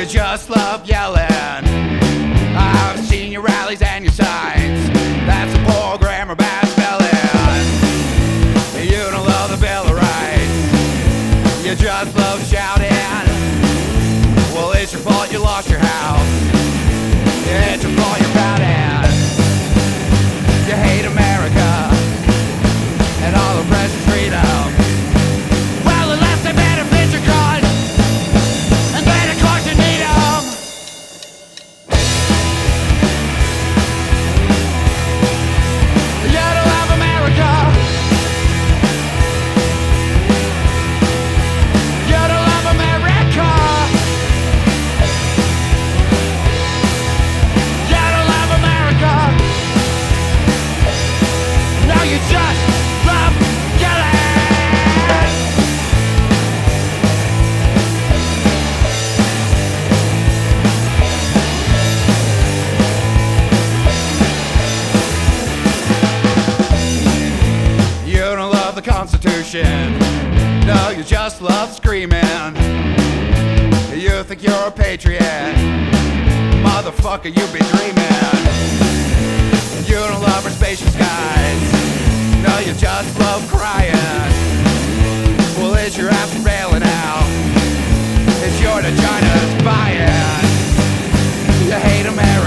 just love yelling. I've seen your rallies and your signs. That's a poor grammar, bad spelling. You don't love the Bill of Rights. You just love shouting. Well, it's your fault you lost your house. It's your fault you're pouting. You hate America and all the precious freedom. Well, unless they benefit your cause, and then of course you need them. You don't love America. You don't love America. You don't love America. Now you just love killing. You don't love the Constitution. No, you just love screaming. You think you're a patriot. Motherfucker, you be dreaming. You don't love our spacious skies. No, you just love crying. Well, is your ass railing out? Is your vagina spying? You hate America.